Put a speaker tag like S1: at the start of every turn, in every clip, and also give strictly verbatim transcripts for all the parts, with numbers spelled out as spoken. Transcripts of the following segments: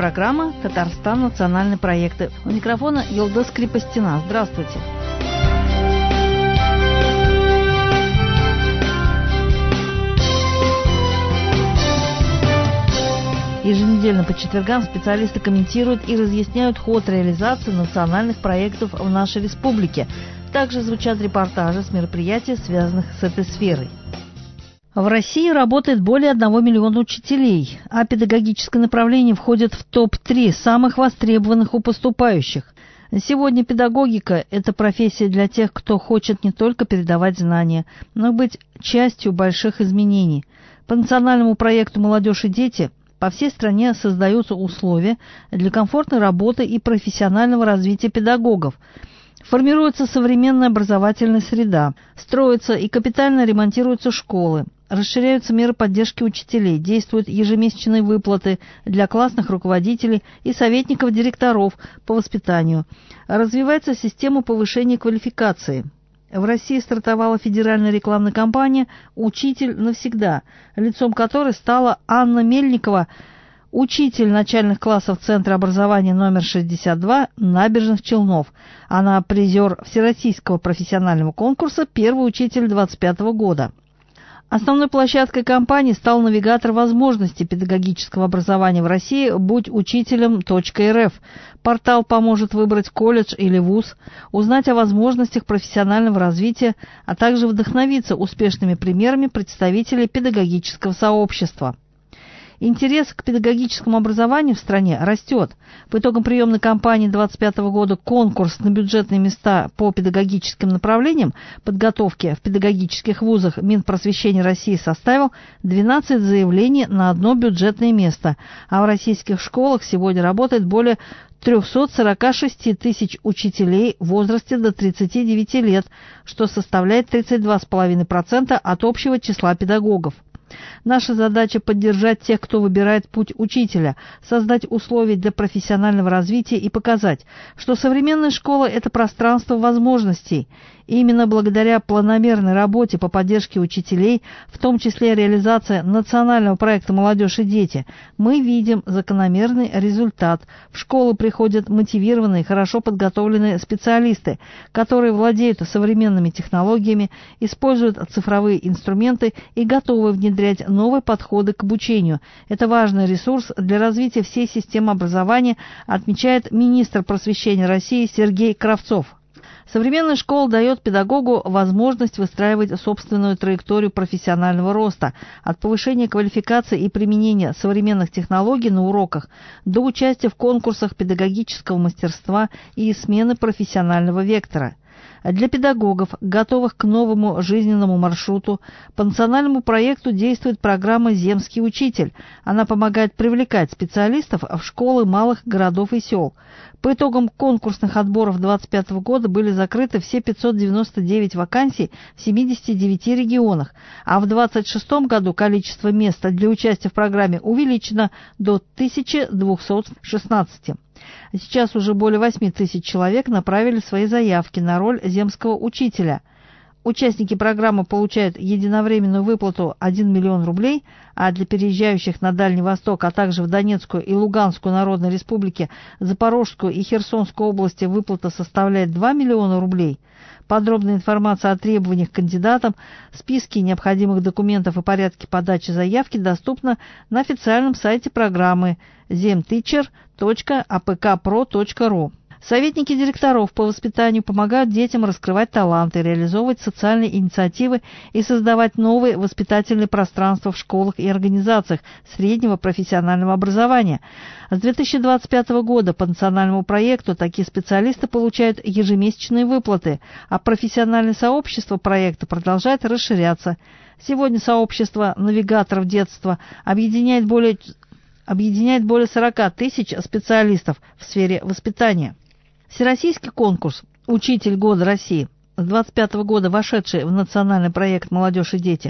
S1: Программа «Татарстан. Национальные проекты». У микрофона Йылдыз Крепостина. Здравствуйте. Еженедельно по четвергам специалисты комментируют и разъясняют ход реализации национальных проектов в нашей республике. Также звучат репортажи с мероприятий, связанных с этой сферой. В России работает более одного миллиона учителей, а педагогическое направление входит в топ три самых востребованных у поступающих. Сегодня педагогика – это профессия для тех, кто хочет не только передавать знания, но и быть частью больших изменений. По национальному проекту «Молодежь и дети» по всей стране создаются условия для комфортной работы и профессионального развития педагогов. Формируется современная образовательная среда, строятся и капитально ремонтируются школы, расширяются меры поддержки учителей, действуют ежемесячные выплаты для классных руководителей и советников директоров по воспитанию, развивается система повышения квалификации. В России стартовала федеральная рекламная кампания «Учитель навсегда», лицом которой стала Анна Мельникова, учитель начальных классов Центра образования номер шестьдесят два Набережных Челнов. Она призер Всероссийского профессионального конкурса «Первый учитель двадцать пятого года». Основной площадкой кампании стал навигатор возможностей педагогического образования в России «Будь учителем точка эр эф». Портал поможет выбрать колледж или вуз, узнать о возможностях профессионального развития, а также вдохновиться успешными примерами представителей педагогического сообщества. Интерес к педагогическому образованию в стране растет. По итогам приемной кампании двадцать пятого года конкурс на бюджетные места по педагогическим направлениям подготовки в педагогических вузах Минпросвещения России составил двенадцать заявлений на одно бюджетное место, а в российских школах сегодня работает более триста сорок шесть тысяч учителей в возрасте до тридцати девяти лет, что составляет тридцать два целых пять десятых процента от общего числа педагогов. Наша задача – поддержать тех, кто выбирает путь учителя, создать условия для профессионального развития и показать, что современная школа – это пространство возможностей. И именно благодаря планомерной работе по поддержке учителей, в том числе реализация национального проекта «Молодежь и дети», мы видим закономерный результат. В школы приходят мотивированные, хорошо подготовленные специалисты, которые владеют современными технологиями, используют цифровые инструменты и готовы внедрять новые подходы к обучению. Это важный ресурс для развития всей системы образования, отмечает министр просвещения России Сергей Кравцов. Современная школа дает педагогу возможность выстраивать собственную траекторию профессионального роста, от повышения квалификации и применения современных технологий на уроках до участия в конкурсах педагогического мастерства и смены профессионального вектора. Для педагогов, готовых к новому жизненному маршруту, по национальному проекту действует программа «Земский учитель». Она помогает привлекать специалистов в школы малых городов и сел. По итогам конкурсных отборов две тысячи двадцать пятого года были закрыты все пятьсот девяносто девять вакансий в семидесяти девяти регионах, а в две тысячи двадцать шестом году количество мест для участия в программе увеличено до тысячи двухсот шестнадцати. Сейчас уже более восьми тысяч человек направили свои заявки на роль земского учителя. Участники программы получают единовременную выплату один миллион рублей, а для переезжающих на Дальний Восток, а также в Донецкую и Луганскую народные республики, Запорожскую и Херсонскую области выплата составляет два миллиона рублей. Подробная информация о требованиях к кандидатам, списке необходимых документов и порядке подачи заявки доступна на официальном сайте программы земтичер точка а пэ ка про точка ру. Советники директоров по воспитанию помогают детям раскрывать таланты, реализовывать социальные инициативы и создавать новые воспитательные пространства в школах и организациях среднего профессионального образования. С две тысячи двадцать пятого года по национальному проекту такие специалисты получают ежемесячные выплаты, а профессиональное сообщество проекта продолжает расширяться. Сегодня сообщество навигаторов детства объединяет более, объединяет более сорока тысяч специалистов в сфере воспитания. Всероссийский конкурс «Учитель года России» с две тысячи двадцать пятого года, вошедший в национальный проект «Молодежь и дети»,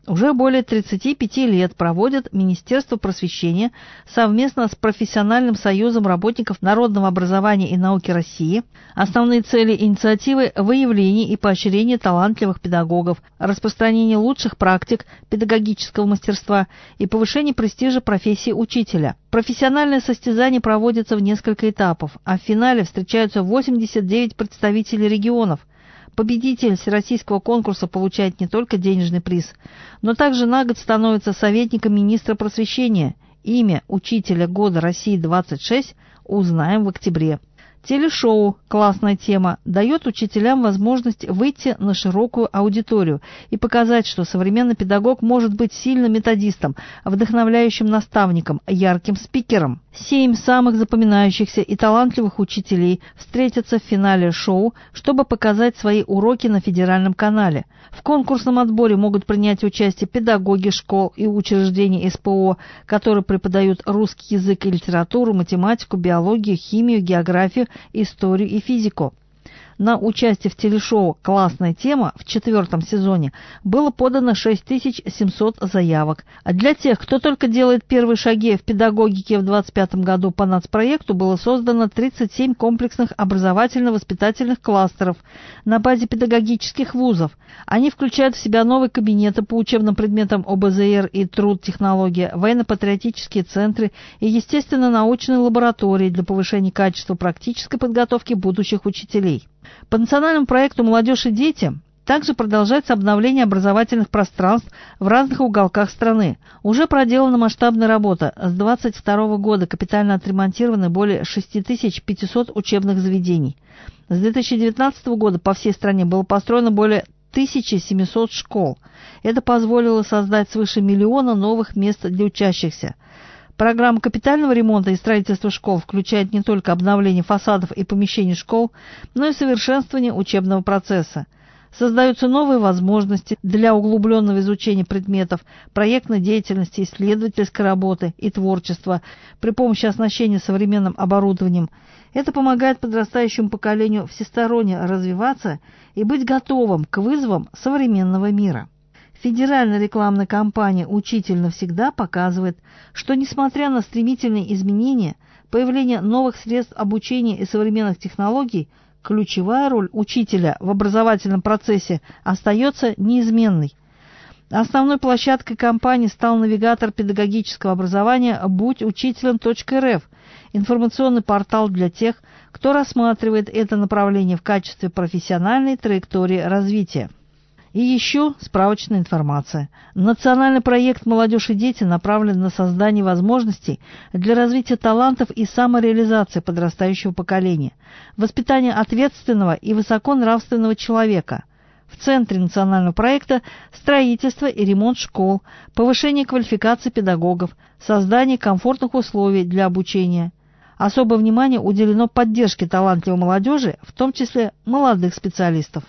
S1: уже более тридцати пяти лет проводит Министерство просвещения совместно с Профессиональным союзом работников народного образования и науки России. Основные цели инициативы – выявление и поощрение талантливых педагогов, распространение лучших практик педагогического мастерства и повышение престижа профессии учителя. Профессиональное состязание проводится в несколько этапов, а в финале встречаются восемьдесят девять представителей регионов. Победитель всероссийского конкурса получает не только денежный приз, но также на год становится советником министра просвещения. Имя учителя года России-двадцать шесть узнаем в октябре. Телешоу «Классная тема» дает учителям возможность выйти на широкую аудиторию и показать, что современный педагог может быть сильным методистом, вдохновляющим наставником, ярким спикером. Семь самых запоминающихся и талантливых учителей встретятся в финале шоу, чтобы показать свои уроки на федеральном канале. В конкурсном отборе могут принять участие педагоги школ и учреждений эс пэ о, которые преподают русский язык и литературу, математику, биологию, химию, географию, историю и физику. На участие в телешоу «Классная тема» в четвертом сезоне было подано шесть тысяч семьсот заявок. А для тех, кто только делает первые шаги в педагогике в двадцать пятом году по нацпроекту, было создано тридцать семь комплексных образовательно-воспитательных кластеров на базе педагогических вузов. Они включают в себя новые кабинеты по учебным предметам о бэ зэ эр и труд-технология, военно-патриотические центры и, естественно, научные лаборатории для повышения качества практической подготовки будущих учителей. По национальному проекту «Молодежь и дети» также продолжается обновление образовательных пространств в разных уголках страны. Уже проделана масштабная работа. С двадцать второго года капитально отремонтированы более шесть тысяч пятьсот учебных заведений. С две тысячи девятнадцатого года по всей стране было построено более тысячи семисот школ. Это позволило создать свыше миллиона новых мест для учащихся. Программа капитального ремонта и строительства школ включает не только обновление фасадов и помещений школ, но и совершенствование учебного процесса. Создаются новые возможности для углубленного изучения предметов, проектной деятельности, исследовательской работы и творчества при помощи оснащения современным оборудованием. Это помогает подрастающему поколению всесторонне развиваться и быть готовым к вызовам современного мира. Федеральная рекламная кампания «Учитель навсегда» показывает, что, несмотря на стремительные изменения, появление новых средств обучения и современных технологий, ключевая роль учителя в образовательном процессе остается неизменной. Основной площадкой кампании стал навигатор педагогического образования будь учителем точка эр эф, информационный портал для тех, кто рассматривает это направление в качестве профессиональной траектории развития. И еще справочная информация. Национальный проект «Молодежь и дети» направлен на создание возможностей для развития талантов и самореализации подрастающего поколения, воспитание ответственного и высоконравственного человека. В центре национального проекта строительство и ремонт школ, повышение квалификации педагогов, создание комфортных условий для обучения. Особое внимание уделено поддержке талантливой молодежи, в том числе молодых специалистов.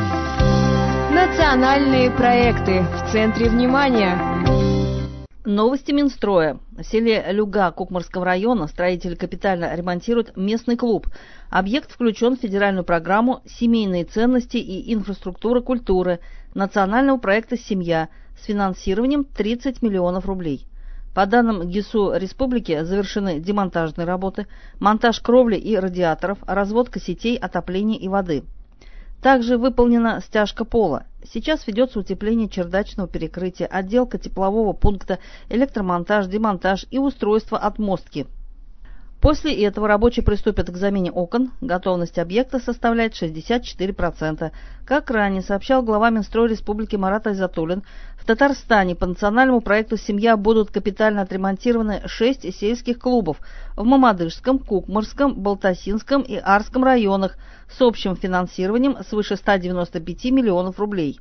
S2: Национальные проекты в центре внимания.
S1: Новости Минстроя. В селе Люга Кукмарского района строители капитально ремонтируют местный клуб. Объект включен в федеральную программу «Семейные ценности и инфраструктура культуры» национального проекта «Семья» с финансированием тридцать миллионов рублей. По данным ГИСУ республики завершены демонтажные работы, монтаж кровли и радиаторов, разводка сетей отопления и воды. Также выполнена стяжка пола. Сейчас ведется утепление чердачного перекрытия, отделка теплового пункта, электромонтаж, демонтаж и устройство отмостки. После этого рабочие приступят к замене окон. Готовность объекта составляет шестьдесят четыре процента. Как ранее сообщал глава Минстроя Республики Марат Айзатуллин, в Татарстане по национальному проекту «Семья» будут капитально отремонтированы шесть сельских клубов в Мамадышском, Кукмарском, Балтасинском и Арском районах с общим финансированием свыше ста девяноста пяти миллионов рублей.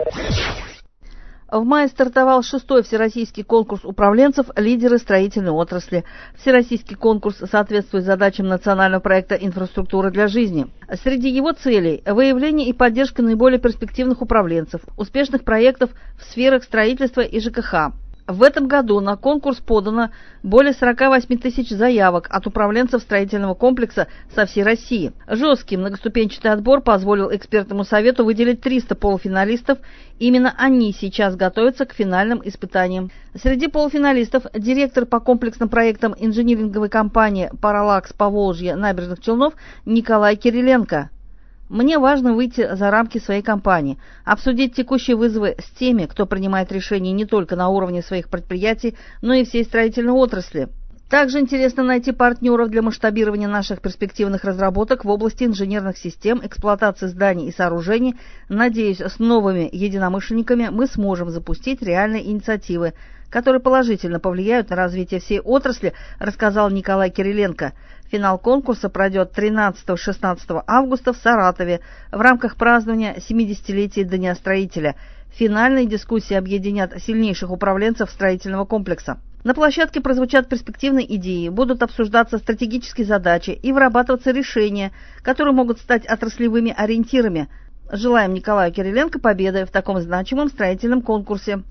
S1: В мае стартовал шестой всероссийский конкурс управленцев «Лидеры строительной отрасли». Всероссийский конкурс соответствует задачам национального проекта «Инфраструктура для жизни». Среди его целей – выявление и поддержка наиболее перспективных управленцев, успешных проектов в сферах строительства и ЖКХ, В этом году на конкурс подано более сорок восемь тысяч заявок от управленцев строительного комплекса со всей России. Жесткий многоступенчатый отбор позволил экспертному совету выделить триста полуфиналистов. Именно они сейчас готовятся к финальным испытаниям. Среди полуфиналистов директор по комплексным проектам инжиниринговой компании «Параллакс» Поволжье набережных Челнов Николай Кириленко. Мне важно выйти за рамки своей компании, обсудить текущие вызовы с теми, кто принимает решения не только на уровне своих предприятий, но и всей строительной отрасли. Также интересно найти партнеров для масштабирования наших перспективных разработок в области инженерных систем, эксплуатации зданий и сооружений. Надеюсь, с новыми единомышленниками мы сможем запустить реальные инициативы, которые положительно повлияют на развитие всей отрасли, рассказал Николай Кириленко. Финал конкурса пройдет тринадцатого-шестнадцатого августа в Саратове в рамках празднования семидесятилетия Дня строителя. Финальные дискуссии объединят сильнейших управленцев строительного комплекса. На площадке прозвучат перспективные идеи, будут обсуждаться стратегические задачи и вырабатываться решения, которые могут стать отраслевыми ориентирами. Желаем Николаю Кириленко победы в таком значимом строительном конкурсе.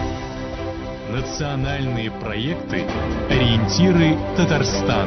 S3: Национальные проекты «Ориентиры Татарстана».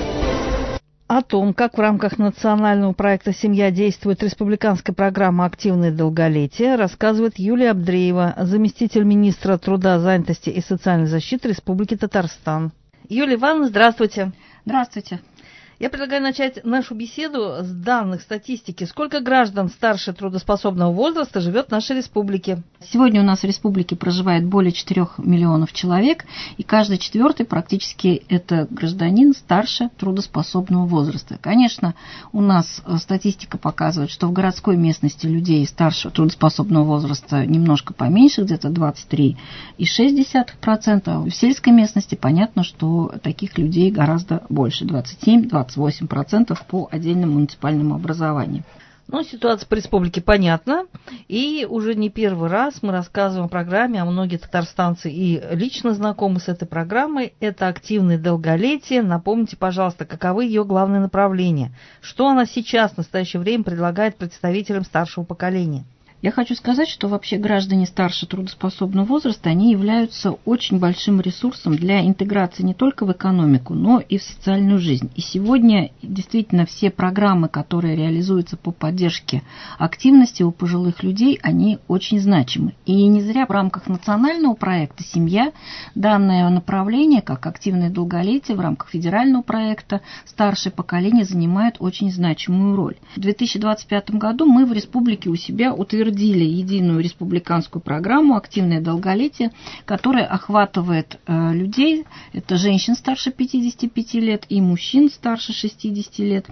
S1: О том, как в рамках национального проекта «Семья» действует республиканская программа «Активное долголетие», рассказывает Юлия Абдреева, заместитель министра труда, занятости и социальной защиты Республики Татарстан. Юлия Ивановна, здравствуйте.
S4: Здравствуйте.
S1: Я предлагаю начать нашу беседу с данных статистики. Сколько граждан старше трудоспособного возраста живет в нашей республике?
S4: Сегодня у нас в республике проживает более четырёх миллионов человек, и каждый четвертый практически это гражданин старше трудоспособного возраста. Конечно, у нас статистика показывает, что в городской местности людей старше трудоспособного возраста немножко поменьше, где-то двадцать три целых шесть десятых процента. В сельской местности понятно, что таких людей гораздо больше, двадцать семь - двадцать восемь процентов по отдельным муниципальным образованиям.
S1: Ну, ситуация по республике понятна, и уже не первый раз мы рассказываем о программе, а многие татарстанцы и лично знакомы с этой программой. Это активное долголетие. Напомните, пожалуйста, каковы ее главные направления, что она сейчас в настоящее время предлагает представителям старшего поколения.
S4: Я хочу сказать, что вообще граждане старше трудоспособного возраста, они являются очень большим ресурсом для интеграции не только в экономику, но и в социальную жизнь. И сегодня действительно все программы, которые реализуются по поддержке активности у пожилых людей, они очень значимы. И не зря в рамках национального проекта «Семья» данное направление, как активное долголетие, в рамках федерального проекта «Старшее поколение» занимает очень значимую роль. В две тысячи двадцать пятом году мы в республике у себя утвердили единую республиканскую программу «Активное долголетие», которая охватывает э, людей, это женщин старше пятидесяти пяти лет и мужчин старше шестидесяти лет.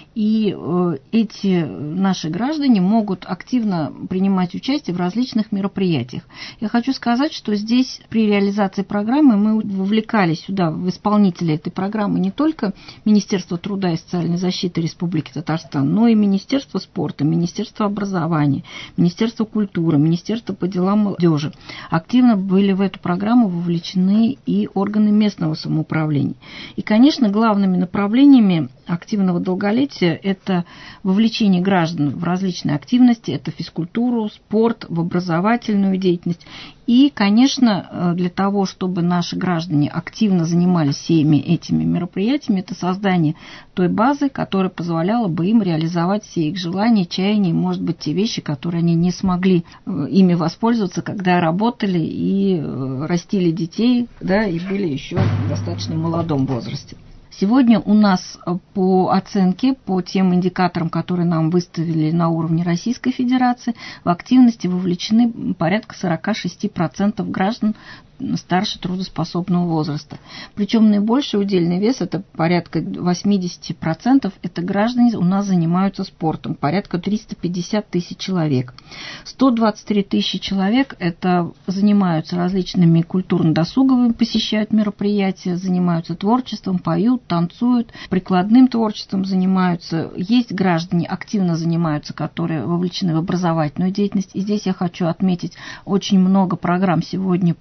S4: И э, эти наши граждане могут активно принимать участие в различных мероприятиях. Я хочу сказать, что здесь при реализации программы мы вовлекали сюда в исполнители этой программы не только Министерство труда и социальной защиты Республики Татарстан, но и Министерство спорта, Министерство образования, Министерство культуры, Министерство по делам молодежи. Активно были в эту программу вовлечены и органы местного самоуправления. И, конечно, главными направлениями активного долголетия – это вовлечение граждан в различные активности, это физкультуру, спорт, в образовательную деятельность. И, конечно, для того, чтобы наши граждане активно занимались всеми этими мероприятиями, это создание той базы, которая позволяла бы им реализовать все их желания, чаяния, может быть, те вещи, которые они не смогли ими воспользоваться, когда работали и растили детей, да, и были еще в достаточно молодом возрасте. Сегодня у нас по оценке, по тем индикаторам, которые нам выставили на уровне Российской Федерации, в активности вовлечены порядка сорок шесть процентов граждан старше трудоспособного возраста. Причем наибольший удельный вес, это порядка восемьдесят процентов, это граждане у нас занимаются спортом, порядка триста пятьдесят тысяч человек. сто двадцать три тысячи человек это занимаются различными культурно-досуговыми, посещают мероприятия, занимаются творчеством, поют, танцуют, прикладным творчеством занимаются. Есть граждане, активно занимаются, которые вовлечены в образовательную деятельность. И здесь я хочу отметить очень много программ сегодня по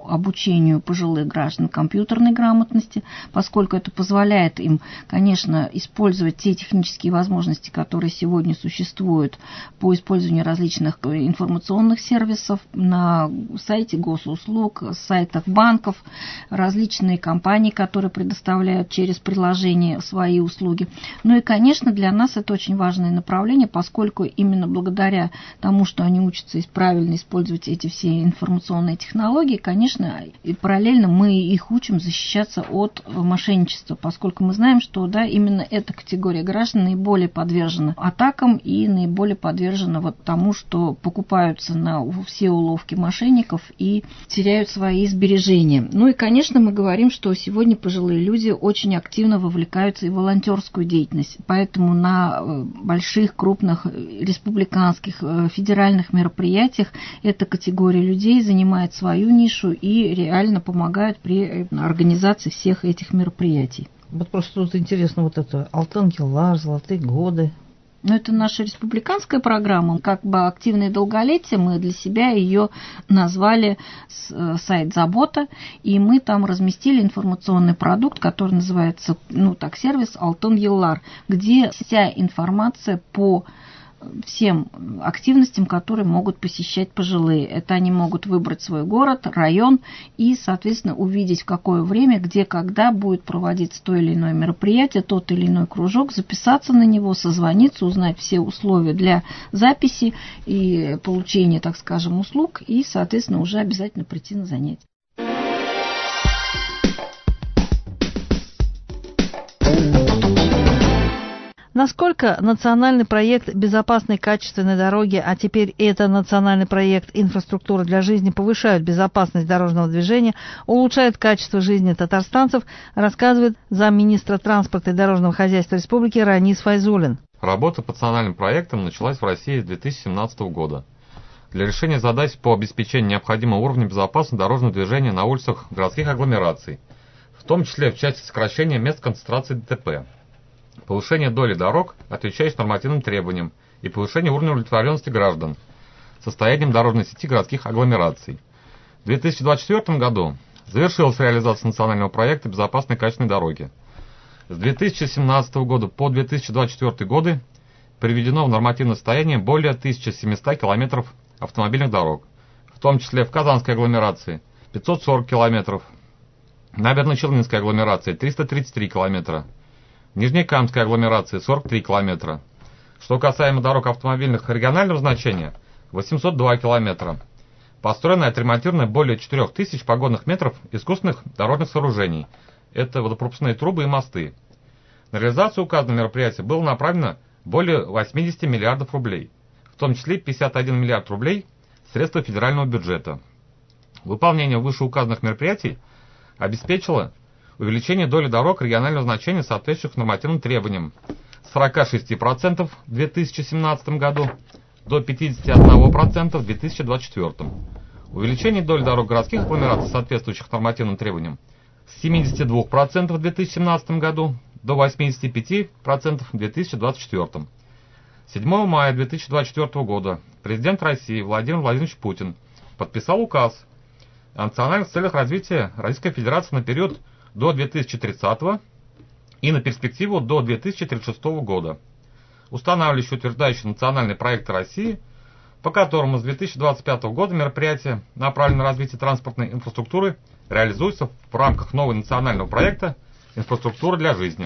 S4: обучению пожилых граждан компьютерной грамотности, поскольку это позволяет им, конечно, использовать те технические возможности, которые сегодня существуют по использованию различных информационных сервисов на сайте госуслуг, сайтах банков, различные компании, которые предоставляют через приложение свои услуги. Ну и, конечно, для нас это очень важное направление, поскольку именно благодаря тому, что они учатся правильно использовать эти все информационные технологии, конечно, и параллельно мы их учим защищаться от мошенничества, поскольку мы знаем, что да, именно эта категория граждан наиболее подвержена атакам и наиболее подвержена вот тому, что покупаются на все уловки мошенников и теряют свои сбережения. Ну и, конечно, мы говорим, что сегодня пожилые люди очень активно вовлекаются и в волонтерскую деятельность, поэтому на больших, крупных республиканских, федеральных мероприятиях эта категория людей занимает свою нишу и реально помогают при организации всех этих мероприятий.
S1: Вот просто тут интересно вот это Алтын Йыллар, золотые годы.
S4: Но это наша республиканская программа, как бы активное долголетие, мы для себя ее назвали сайт «Забота», и мы там разместили информационный продукт, который называется, ну так, сервис «Алтын Йыллар», где вся информация по всем активностям, которые могут посещать пожилые. Это они могут выбрать свой город, район и, соответственно, увидеть, в какое время, где, когда будет проводиться то или иное мероприятие, тот или иной кружок, записаться на него, созвониться, узнать все условия для записи и получения, так скажем, услуг и, соответственно, уже обязательно прийти на занятия.
S1: Насколько национальный проект безопасной качественной дороги, а теперь это национальный проект инфраструктуры для жизни, повышают безопасность дорожного движения, улучшает качество жизни татарстанцев, рассказывает замминистра транспорта и дорожного хозяйства республики Ранис Файзулин.
S5: Работа по национальным проектам началась в России с две тысячи семнадцатого года. Для решения задач по обеспечению необходимого уровня безопасности дорожного движения на улицах городских агломераций, в том числе в части сокращения мест концентрации ДТП, повышение доли дорог, отвечающих нормативным требованиям, и повышение уровня удовлетворенности граждан состоянием дорожной сети городских агломераций. В две тысячи двадцать четвёртом году завершилась реализация национального проекта безопасной качественной дороги. С две тысячи семнадцатого года по две тысячи двадцать четвёртый годы приведено в нормативное состояние более тысячи семисот километров автомобильных дорог, в том числе в Казанской агломерации пятьсот сорок километров, Набережно-Челнинской агломерации триста тридцать три километра, в Нижнекамской агломерации сорок три километра. Что касаемо дорог автомобильных регионального значения, восемьсот два километра. Построено и отремонтировано более четырёх тысяч погодных метров искусственных дорожных сооружений. Это водопропускные трубы и мосты. На реализацию указанного мероприятия было направлено более восемьдесят миллиардов рублей, в том числе пятьдесят один миллиард рублей средства федерального бюджета. Выполнение вышеуказанных мероприятий обеспечило увеличение доли дорог регионального значения, соответствующих нормативным требованиям, с сорока шести процентов в две тысячи семнадцатом году до пятидесяти одного процента в две тысячи двадцать четвёртом. Увеличение доли дорог городских агломераций, соответствующих нормативным требованиям, с семидесяти двух процентов в две тысячи семнадцатом году до восьмидесяти пяти процентов в две тысячи двадцать четвёртом. седьмого мая две тысячи двадцать четвёртого года президент России Владимир Владимирович Путин подписал указ о национальных целях развития Российской Федерации на период до две тысячи тридцатого и на перспективу до две тысячи тридцать шестого года, устанавливающий и утверждающий национальные проекты России, по которому с две тысячи двадцать пятого года мероприятия, направленные на развитие транспортной инфраструктуры, реализуются в рамках нового национального проекта «Инфраструктура для жизни».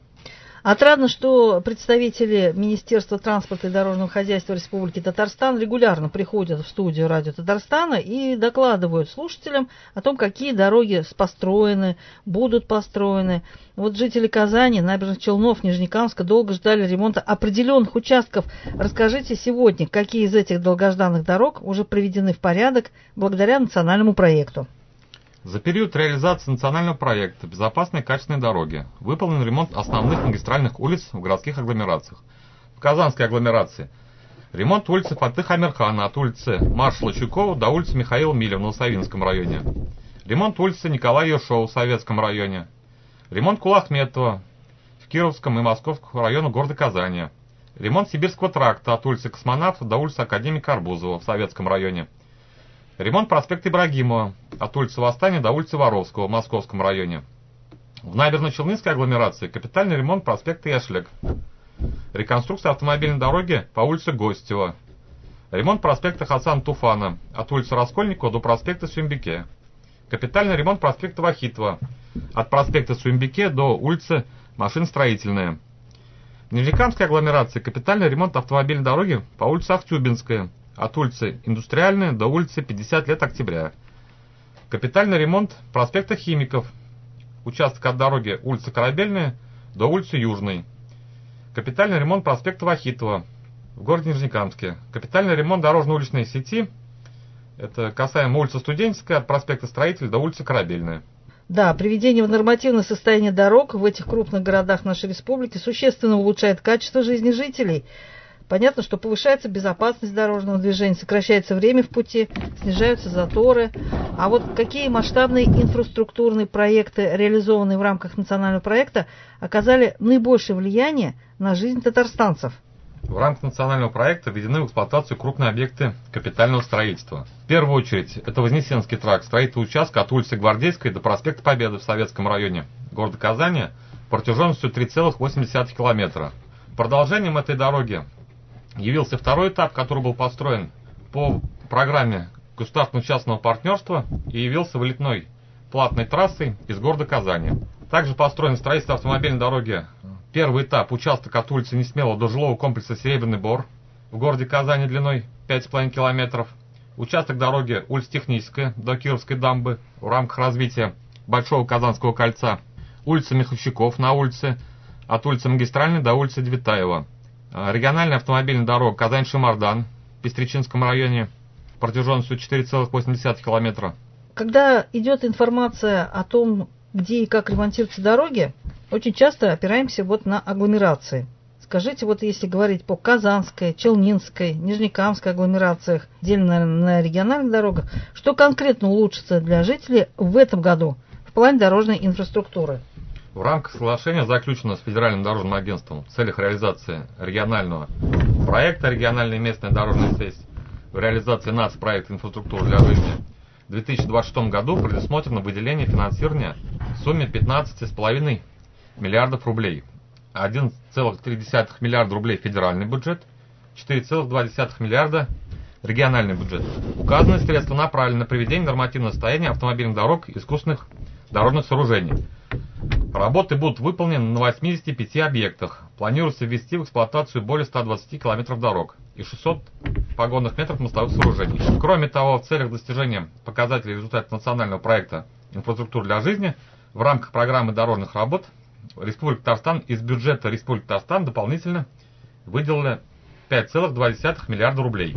S1: Отрадно, что представители Министерства транспорта и дорожного хозяйства Республики Татарстан регулярно приходят в студию радио Татарстана и докладывают слушателям о том, какие дороги построены, будут построены. Вот жители Казани, Набережных Челнов, Нижнекамска долго ждали ремонта определенных участков. Расскажите сегодня, какие из этих долгожданных дорог уже приведены в порядок благодаря национальному проекту.
S5: За период реализации национального проекта «Безопасные качественные дороги» выполнен ремонт основных магистральных улиц в городских агломерациях. В Казанской агломерации ремонт улицы Фатых Амирхана от улицы маршала Чуйкова до улицы Михаила Миля в Новосавинском районе. Ремонт улицы Николая Ершова в Советском районе. Ремонт Кулахметова в Кировском и Московском районах города Казани. Ремонт Сибирского тракта от улицы Космонавта до улицы Академика Арбузова в Советском районе. Ремонт проспекта Ибрагимова от улицы Восстания до улицы Воровского в Московском районе. В Набережно-Челнинской агломерации капитальный ремонт проспекта Яшлек. Реконструкция автомобильной дороги по улице Гостева. Ремонт проспекта Хасан Туфана от улицы Раскольникова до проспекта Сюмбике. Капитальный ремонт проспекта Вахитова от проспекта Сюмбике до улицы Машиностроительная. В Нижнекамской агломерации капитальный ремонт автомобильной дороги по улице Ахтюбинская от улицы Индустриальная до улицы пятьдесят лет октября. Капитальный ремонт проспекта Химиков. Участок от дороги улица Корабельная до улицы Южной. Капитальный ремонт проспекта Вахитова в городе Нижнекамске. Капитальный ремонт дорожно-уличной сети. Это касаемо улицы Студенческая от проспекта Строителя до улицы Корабельная.
S1: Да, приведение в нормативное состояние дорог в этих крупных городах нашей республики существенно улучшает качество жизни жителей. Понятно, что повышается безопасность дорожного движения, сокращается время в пути, снижаются заторы. А вот какие масштабные инфраструктурные проекты, реализованные в рамках национального проекта, оказали наибольшее влияние на жизнь татарстанцев?
S5: В рамках национального проекта введены в эксплуатацию крупные объекты капитального строительства. В первую очередь, это Вознесенский тракт, строительство участка от улицы Гвардейской до проспекта Победы в Советском районе города Казани протяженностью три целых восемь десятых километра. Продолжением этой дороги явился второй этап, который был построен по программе государственно-частного партнерства и явился вылетной платной трассой из города Казани. Также построено строительство автомобильной дороги. Первый этап – участок от улицы Несмелого до жилого комплекса Серебряный Бор в городе Казани длиной пять с половиной километров. Участок дороги улица Техническая до Кировской дамбы в рамках развития Большого Казанского кольца. Улица Миховщиков на улице от улицы Магистральной до улицы Девятаева. Региональная автомобильная дорога Казань-Шимардан в Пестричинском районе протяженностью четыре целых восемь десятых километра.
S1: Когда идет информация о том, где и как ремонтируются дороги, очень часто опираемся вот на агломерации. Скажите, вот если говорить по Казанской, Челнинской, Нижнекамской агломерациях, отдельно, наверное, на региональных дорогах, что конкретно улучшится для жителей в этом году в плане дорожной инфраструктуры?
S5: В рамках соглашения, заключенного с Федеральным дорожным агентством в целях реализации регионального проекта «Региональная и местная дорожная связь» в реализации нацпроекта «Инфраструктура для жизни» в две тысячи двадцать шестом году предусмотрено выделение финансирования в сумме пятнадцать целых пять десятых миллиардов рублей. один целых три десятых миллиарда рублей федеральный бюджет, четыре целых два десятых миллиарда региональный бюджет. Указанные средства направлены на приведение нормативного состояния автомобильных дорог и искусственных дорожных сооружений. Работы будут выполнены на восьмидесяти пяти объектах. Планируется ввести в эксплуатацию более ста двадцати километров дорог и шестисот погонных метров мостовых сооружений. Кроме того, в целях достижения показателей результатов национального проекта «Инфраструктура для жизни» в рамках программы дорожных работ Республика Татарстан из бюджета Республики Татарстан дополнительно выделила пять целых два десятых миллиарда рублей.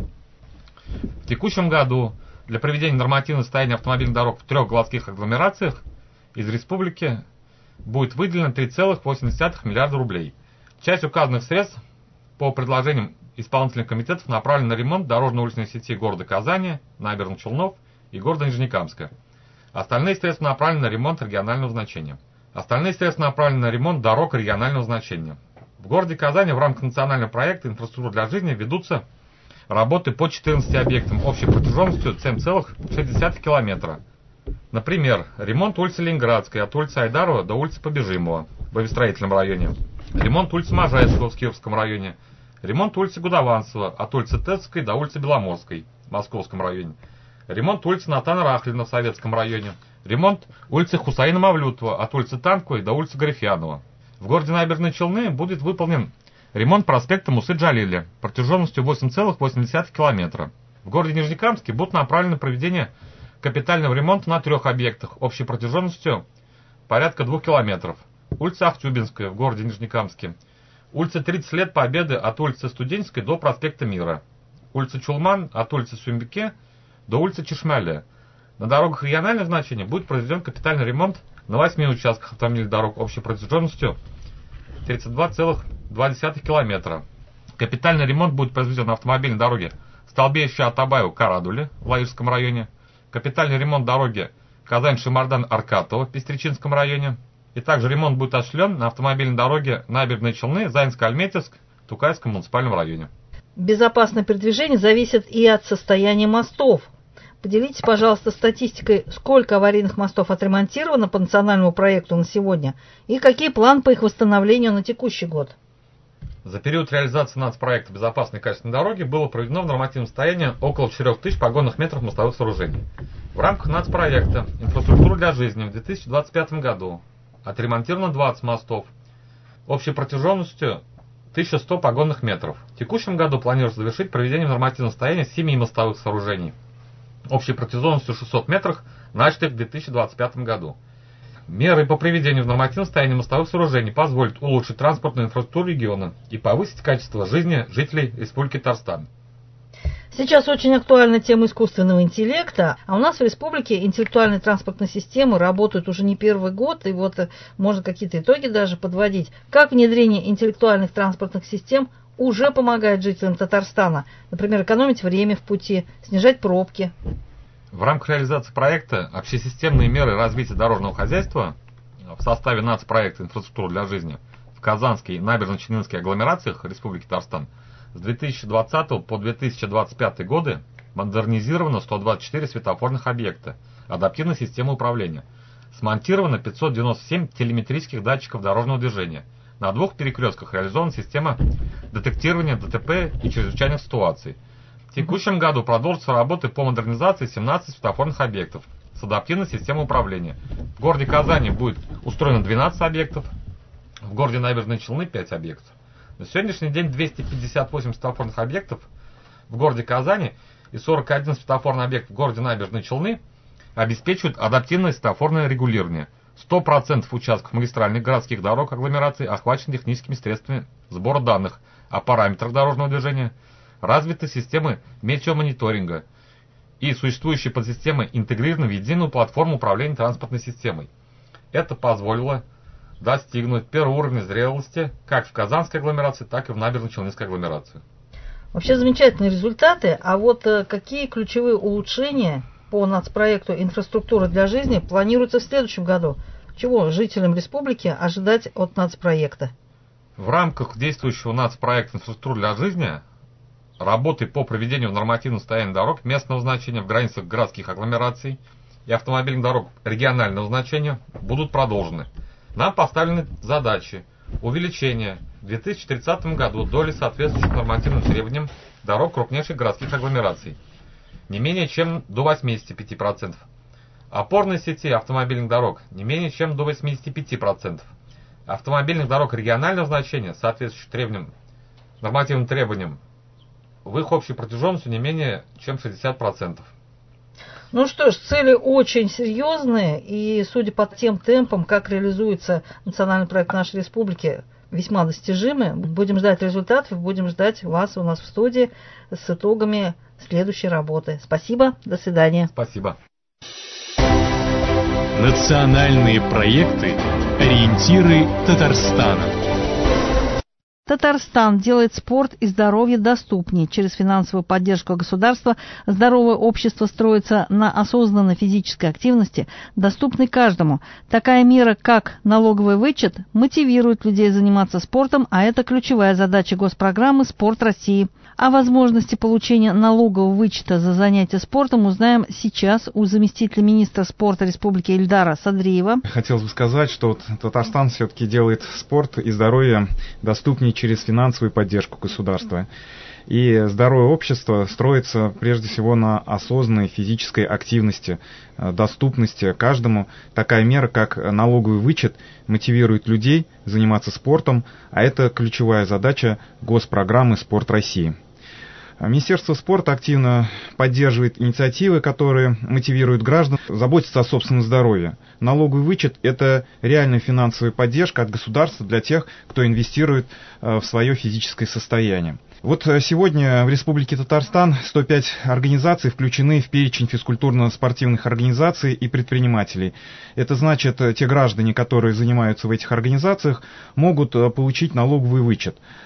S5: В текущем году для проведения нормативного состояния автомобильных дорог в трех городских агломерациях из республики будет выделено три целых восемь десятых миллиарда рублей. Часть указанных средств по предложениям исполнительных комитетов направлена на ремонт дорожно-уличной сети города Казани, Набережных Челнов и города Нижнекамска. Остальные средства направлены на ремонт регионального значения. Остальные средства направлены на ремонт дорог регионального значения. В городе Казани в рамках национального проекта «Инфраструктура для жизни» ведутся работы по четырнадцати объектам общей протяженностью семь целых шесть десятых километра. Например, ремонт улицы Ленинградской от улицы Айдарова до улицы Побежимова в Авиастроительном районе. Ремонт улицы Можайского в Кировском районе. Ремонт улицы Гудованцева от улицы Тецкой до улицы Беломорской в Московском районе. Ремонт улицы Натана Рахлина в Советском районе. Ремонт улицы Хусаина Мавлютова от улицы Танковой до улицы Гарифьянова. В городе Набережные Челны будет выполнен ремонт проспекта Мусы Джалиля протяженностью восемь целых восемь десятых километра. В городе Нижнекамске будут направлены проведение капитального ремонта на трех объектах общей протяженностью порядка двух километров. Улица Ахтюбинская в городе Нижнекамске. Улица тридцать лет Победы от улицы Студенческой до проспекта Мира. Улица Чулман от улицы Сюмбике до улицы Чешмяле. На дорогах регионального значения будет произведен капитальный ремонт на восьми участках автомобильных дорог общей протяженностью тридцать два целых два десятых километра. Капитальный ремонт будет произведен на автомобильной дороге Столбеющая-Атабаева-Карадуле в Лаишском районе. Капитальный ремонт дороги Казань-Шимардан-Аркатово в Пестричинском районе. И также ремонт будет осуществлен на автомобильной дороге Набережные Челны, Заинск-Альметьевск в Тукайском муниципальном районе.
S1: Безопасное передвижение зависит и от состояния мостов. Поделитесь, пожалуйста, статистикой, сколько аварийных мостов отремонтировано по национальному проекту на сегодня и какие планы по их восстановлению на текущий год.
S5: За период реализации нацпроекта «Безопасные и качественные дороги» было проведено в нормативном состоянии около четырех тысяч погонных метров мостовых сооружений. В рамках нацпроекта «Инфраструктура для жизни» в две тысячи двадцать пятом году отремонтировано двадцать мостов общей протяженностью тысяча сто погонных метров. В текущем году планируется завершить проведение в нормативном состоянии семи мостовых сооружений общей протяженностью шестьсот метров, начатых в две тысячи двадцать пятом году. Меры по приведению в нормативное состояние мостовых сооружений позволят улучшить транспортную инфраструктуру региона и повысить качество жизни жителей Республики Татарстан.
S1: Сейчас очень актуальна тема искусственного интеллекта, а у нас в республике интеллектуальные транспортные системы работают уже не первый год, и вот можно какие-то итоги даже подводить. Как внедрение интеллектуальных транспортных систем уже помогает жителям Татарстана, например, экономить время в пути, снижать пробки?
S5: В рамках реализации проекта «Общесистемные меры развития дорожного хозяйства» в составе нацпроекта «Инфраструктура для жизни» в Казанской и Набережно-Челнинской агломерациях Республики Татарстан с две тысячи двадцатого по две тысячи двадцать пятый годы модернизировано сто двадцать четыре светофорных объекта адаптивной системы управления. Смонтировано пятьсот девяносто семь телеметрических датчиков дорожного движения. На двух перекрестках реализована система детектирования ДТП и чрезвычайных ситуаций. В текущем году продолжатся работы по модернизации семнадцати светофорных объектов с адаптивной системой управления. В городе Казани будет устроено двенадцать объектов, в городе Набережные Челны пять объектов. На сегодняшний день двести пятьдесят восемь светофорных объектов в городе Казани и сорок один светофорный объект в городе Набережные Челны обеспечивают адаптивное светофорное регулирование. сто процентов участков магистральных городских дорог агломераций охвачены техническими средствами сбора данных о параметрах дорожного движения, развиты системы метеомониторинга и существующие подсистемы интегрированы в единую платформу управления транспортной системой. Это позволило достигнуть первого уровня зрелости как в Казанской агломерации, так и в Набережно-Челнинской агломерации.
S1: Вообще замечательные результаты. А вот какие ключевые улучшения по нацпроекту «Инфраструктура для жизни» планируются в следующем году? Чего жителям республики ожидать от нацпроекта?
S5: В рамках действующего нацпроекта «Инфраструктура для жизни» работы по проведению в нормативном состоянии дорог местного значения в границах городских агломераций и автомобильных дорог регионального значения будут продолжены. Нам поставлены задачи увеличения в две тысячи тридцатом году доли соответствующих нормативным требованиям дорог крупнейших городских агломераций не менее чем до восьмидесяти пяти процентов, опорной сети автомобильных дорог не менее чем до восьмидесяти пяти процентов, автомобильных дорог регионального значения, соответствующих требованиям, нормативным требованиям, в их общей протяженности не менее чем шестьдесят процентов.
S1: Ну что ж, цели очень серьезные, и судя по тем темпам, как реализуется национальный проект нашей республики, весьма достижимы. Будем ждать результатов, будем ждать вас у нас в студии с итогами следующей работы. Спасибо, до свидания.
S5: Спасибо.
S3: Национальные проекты «Ориентиры Татарстана».
S1: Татарстан делает спорт и здоровье доступнее. Через финансовую поддержку государства здоровое общество строится на осознанной физической активности, доступной каждому. Такая мера, как налоговый вычет, мотивирует людей заниматься спортом, а это ключевая задача госпрограммы «Спорт России». О возможности получения налогового вычета за занятия спортом узнаем сейчас у заместителя министра спорта Республики Ильдара Садриева.
S6: Хотелось бы сказать, что вот Татарстан все-таки делает спорт и здоровье доступнее через финансовую поддержку государства. И здоровое общество строится прежде всего на осознанной физической активности, доступности каждому. Такая мера, как налоговый вычет, мотивирует людей заниматься спортом, а это ключевая задача госпрограммы «Спорт России». Министерство спорта активно поддерживает инициативы, которые мотивируют граждан заботиться о собственном здоровье. Налоговый вычет – это реальная финансовая поддержка от государства для тех, кто инвестирует в свое физическое состояние. Вот сегодня в Республике Татарстан сто пять организаций включены в перечень физкультурно-спортивных организаций и предпринимателей. Это значит, те граждане, которые занимаются в этих организациях, могут получить налоговый вычет.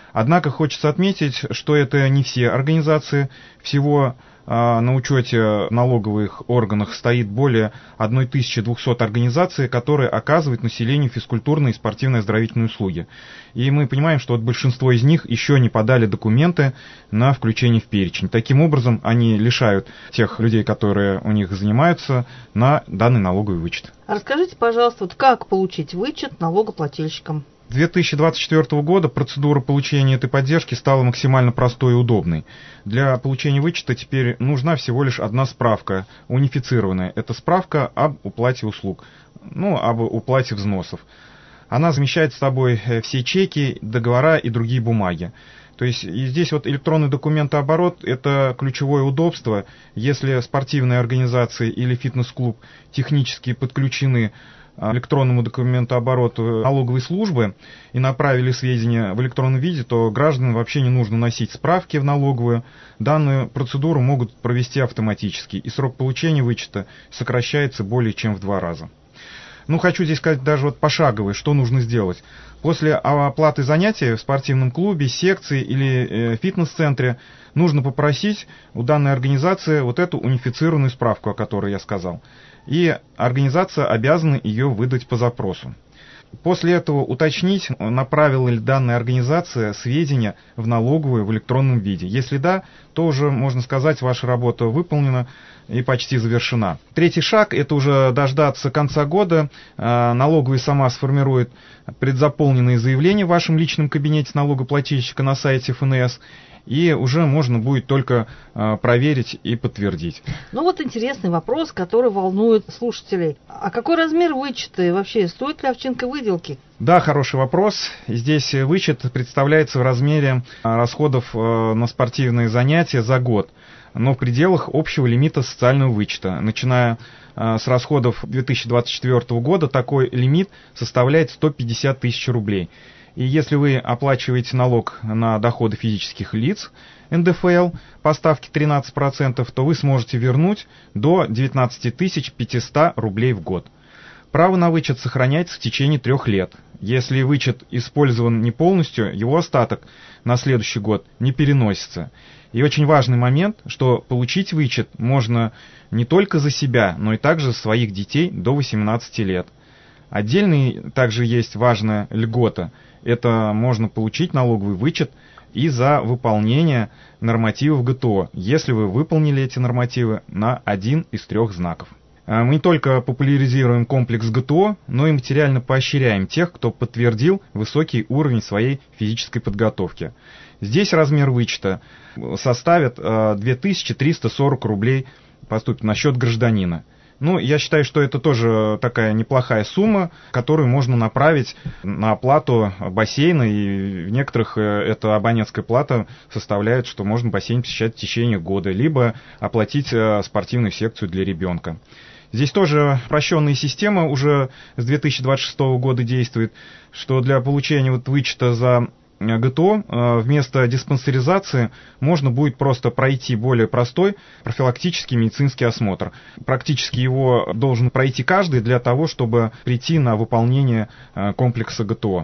S6: Однако хочется отметить, что это не все организации. Всего на учете налоговых органах стоит более тысяча двести организаций, которые оказывают населению физкультурные и спортивные оздоровительные услуги. И мы понимаем, что вот большинство из них еще не подали документы на включение в перечень. Таким образом, они лишают тех людей, которые у них занимаются, на данный налоговый вычет.
S1: Расскажите, пожалуйста, вот как получить вычет налогоплательщикам?
S6: С две тысячи двадцать четвёртого года процедура получения этой поддержки стала максимально простой и удобной. Для получения вычета теперь нужна всего лишь одна справка, унифицированная. Это справка об уплате услуг, ну, об уплате взносов. Она замещает с собой все чеки, договора и другие бумаги. То есть и здесь вот электронный документооборот – это ключевое удобство. Если спортивные организации или фитнес-клуб технически подключены электронному документообороту налоговой службы и направили сведения в электронном виде, то гражданам вообще не нужно носить справки в налоговую. Данную процедуру могут провести автоматически, и срок получения вычета сокращается более чем в два раза. Ну, хочу здесь сказать даже вот пошагово, что нужно сделать. После оплаты занятия в спортивном клубе, секции или э, фитнес-центре нужно попросить у данной организации вот эту унифицированную справку, о которой я сказал. И организация обязана ее выдать по запросу. После этого уточнить, направила ли данная организация сведения в налоговую в электронном виде. Если да, то уже, можно сказать, ваша работа выполнена и почти завершена. Третий шаг – это уже дождаться конца года. Налоговая сама сформирует предзаполненные заявления в вашем личном кабинете налогоплательщика на сайте эф эн эс. И уже можно будет только э, проверить и подтвердить.
S1: Ну вот интересный вопрос, который волнует слушателей. А какой размер вычета и вообще стоит ли овчинка выделки?
S6: Да, хороший вопрос. Здесь вычет представляется в размере расходов э, на спортивные занятия за год, но в пределах общего лимита социального вычета. Начиная э, с расходов две тысячи двадцать четвёртого года такой лимит составляет сто пятьдесят тысяч рублей. И если вы оплачиваете налог на доходы физических лиц, эн дэ эф эл, по ставке тринадцать процентов, то вы сможете вернуть до девятнадцать тысяч пятьсот рублей в год. Право на вычет сохраняется в течение трех лет. Если вычет использован не полностью, его остаток на следующий год не переносится. И очень важный момент, что получить вычет можно не только за себя, но и также за своих детей до восемнадцати лет. Отдельный также есть важная льгота. Это можно получить налоговый вычет и за выполнение нормативов гэ тэ о, если вы выполнили эти нормативы на один из трех знаков. Мы не только популяризируем комплекс гэ тэ о, но и материально поощряем тех, кто подтвердил высокий уровень своей физической подготовки. Здесь размер вычета составит две тысячи триста сорок рублей, поступит на счет гражданина. Ну, я считаю, что это тоже такая неплохая сумма, которую можно направить на оплату бассейна, и в некоторых эта абонентская плата составляет, что можно бассейн посещать в течение года, либо оплатить спортивную секцию для ребенка. Здесь тоже упрощенная система уже с две тысячи двадцать шестого года действует, что для получения вот вычета за гэ тэ о вместо диспансеризации можно будет просто пройти более простой профилактический медицинский осмотр. Практически его должен пройти каждый для того, чтобы прийти на выполнение комплекса гэ тэ о.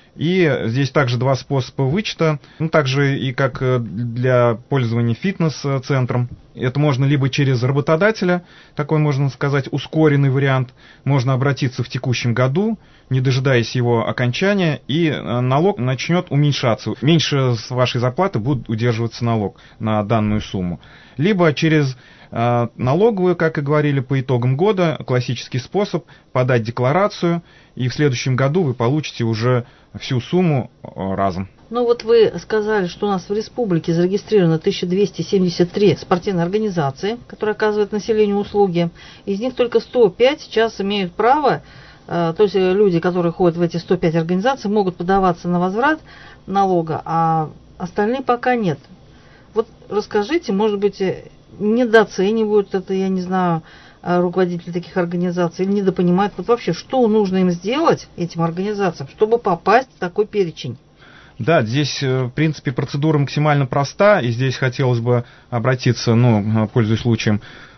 S6: И здесь также два способа вычета, ну, также и как для пользования фитнес-центром. Это можно либо через работодателя, такой, можно сказать, ускоренный вариант. Можно обратиться в текущем году, не дожидаясь его окончания, и налог начнет уменьшаться. Меньше с вашей зарплаты будет удерживаться налог на данную сумму. Либо через э, налоговую, как и говорили, по итогам года, классический способ подать декларацию, и в следующем году вы получите уже всю сумму разом.
S1: Ну вот вы сказали, что у нас в республике зарегистрировано тысяча двести семьдесят три спортивные организации, которые оказывают населению услуги. Из них только сто пять сейчас имеют право, э, то есть люди, которые ходят в эти сто пять организаций, могут подаваться на возврат налога, а остальные пока нет. Вот расскажите, может быть, недооценивают это, я не знаю, руководители таких организаций, или недопонимают, вот вообще, что нужно им сделать, этим организациям, чтобы попасть в такой перечень?
S6: Да, здесь, в принципе, процедура максимально проста, и здесь хотелось бы обратиться, ну, пользуясь случаем,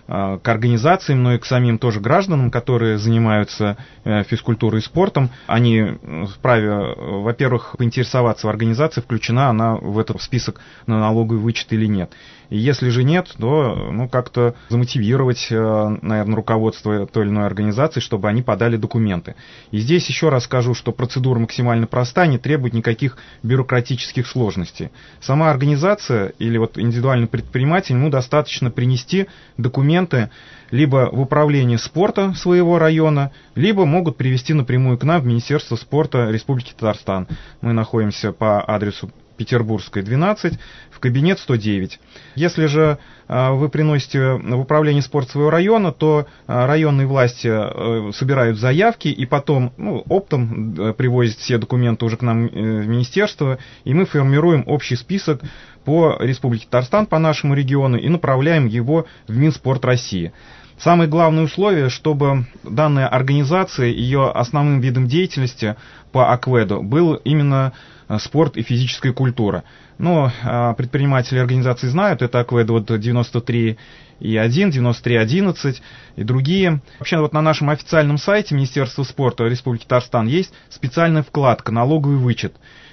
S6: к организациям, но и к самим тоже гражданам, которые занимаются физкультурой и спортом. Они вправе, во-первых, поинтересоваться в организации, включена она в этот список на налоговый вычет или нет. И если же нет, то ну, как-то замотивировать, наверное, руководство той или иной организации, чтобы они подали документы. И здесь еще раз скажу, что процедура максимально проста, не требует никаких бюрократических сложностей. Сама организация или вот индивидуальный предприниматель, ему достаточно принести документы либо в управление спорта своего района, либо могут привезти напрямую к нам в Министерство спорта Республики Татарстан. Мы находимся по адресу Петербургская, двенадцать, в кабинет сто девять. Если же э, вы приносите в управление спорта своего района, то э, районные власти э, собирают заявки и потом ну, оптом э, привозят все документы уже к нам э, в министерство, и мы формируем общий список по Республике Татарстан, по нашему региону, и направляем его в Минспорт России. Самое главное условие, чтобы данная организация, ее основным видом деятельности по АКВЭДу был именно спорт и физическая культура. Но предприниматели организации знают, это АКВЭД вот девяносто три и один, девяносто три одиннадцать и другие. Вообще вот на нашем официальном сайте Министерства спорта Республики Татарстан есть специальная вкладка «Налоговый вычет»,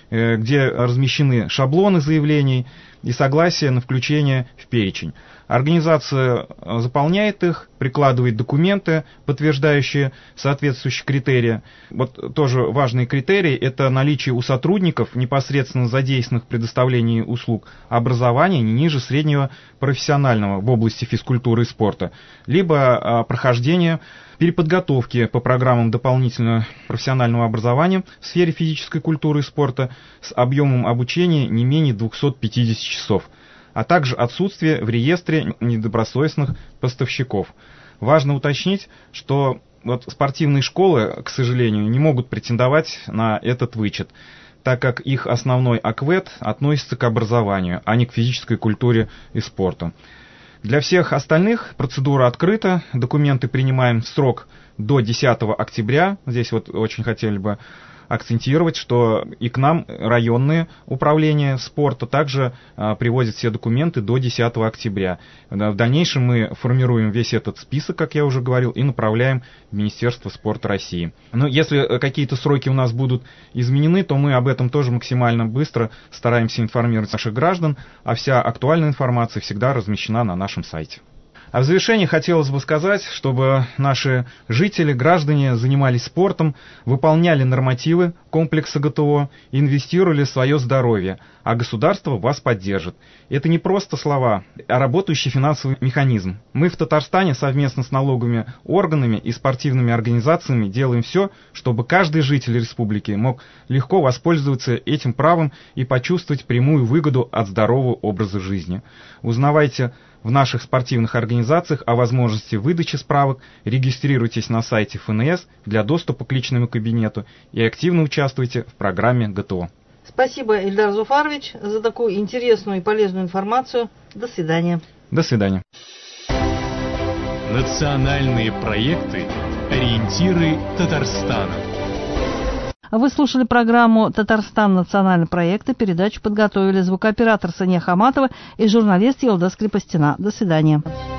S6: где размещены шаблоны заявлений и согласие на включение в перечень. Организация заполняет их, прикладывает документы, подтверждающие соответствующие критерии. Вот тоже важный критерий – это наличие у сотрудников, непосредственно задействованных в предоставлении услуг, образования не ниже среднего профессионального в области физкультуры и спорта, либо прохождение переподготовки по программам дополнительного профессионального образования в сфере физической культуры и спорта с объемом обучения не менее двухсот пятидесяти часов, а также отсутствие в реестре недобросовестных поставщиков. Важно уточнить, что вот спортивные школы, к сожалению, не могут претендовать на этот вычет, так как их основной АКВЭД относится к образованию, а не к физической культуре и спорту. Для всех остальных процедура открыта, документы принимаем в срок до десятого октября. Здесь вот очень хотели бы акцентировать, что и к нам районные управления спорта также а, привозят все документы до десятого октября. В дальнейшем мы формируем весь этот список, как я уже говорил, и направляем в Министерство спорта России. Но если какие-то сроки у нас будут изменены, то мы об этом тоже максимально быстро стараемся информировать наших граждан, а вся актуальная информация всегда размещена на нашем сайте. А в завершение хотелось бы сказать, чтобы наши жители, граждане занимались спортом, выполняли нормативы комплекса ГТО, инвестировали в свое здоровье, а государство вас поддержит. Это не просто слова, а работающий финансовый механизм. Мы в Татарстане совместно с налоговыми органами и спортивными организациями делаем все, чтобы каждый житель республики мог легко воспользоваться этим правом и почувствовать прямую выгоду от здорового образа жизни. Узнавайте в наших спортивных организациях о возможности выдачи справок, регистрируйтесь на сайте эф эн эс для доступа к личному кабинету и активно участвуйте в программе ГТО.
S1: Спасибо, Ильдар Зуфарович, за такую интересную и полезную информацию. До свидания.
S6: До свидания.
S3: Национальные проекты «Ориентиры Татарстана».
S1: Вы слушали программу «Татарстан. Национальные проекты». Передачу подготовили звукооператор Сания Хаматова и журналист Елда Скрипостина. До свидания.